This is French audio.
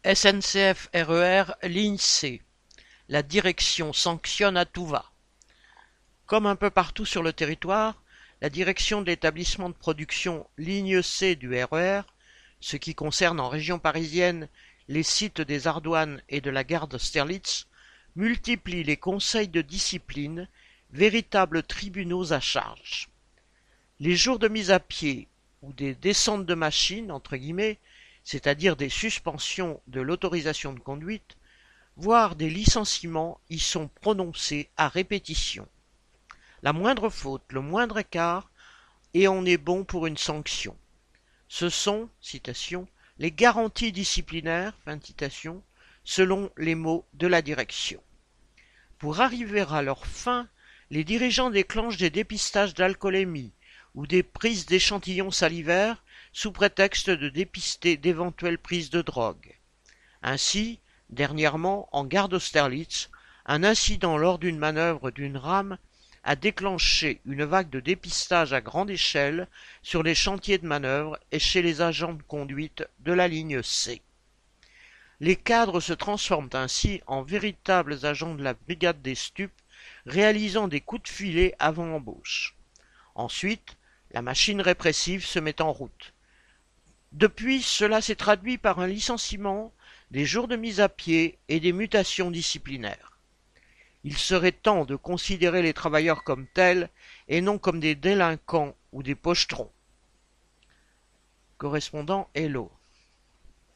SNCF RER ligne C. La direction sanctionne à tout va. Comme un peu partout sur le territoire, la direction de l'établissement de production ligne C du RER, ce qui concerne en région parisienne les sites des Ardoines et de la gare d'Austerlitz, multiplie les conseils de discipline, véritables tribunaux à charge. Les jours de mise à pied ou des descentes de machines, entre guillemets, c'est-à-dire des suspensions de l'autorisation de conduite, voire des licenciements y sont prononcés à répétition. La moindre faute, le moindre écart, et on est bon pour une sanction. Ce sont, citation, les garanties disciplinaires, fin de citation, selon les mots de la direction. Pour arriver à leur fin, les dirigeants déclenchent des dépistages d'alcoolémie ou des prises d'échantillons salivaires sous prétexte de dépister d'éventuelles prises de drogue. Ainsi, dernièrement, en gare d'Austerlitz, un incident lors d'une manœuvre d'une rame a déclenché une vague de dépistage à grande échelle sur les chantiers de manœuvre et chez les agents de conduite de la ligne C. Les cadres se transforment ainsi en véritables agents de la brigade des stupes, réalisant des coups de filet avant embauche. Ensuite, la machine répressive se met en route. Depuis, cela s'est traduit par un licenciement, des jours de mise à pied et des mutations disciplinaires. Il serait temps de considérer les travailleurs comme tels et non comme des délinquants ou des pochetrons. Correspondant Hello.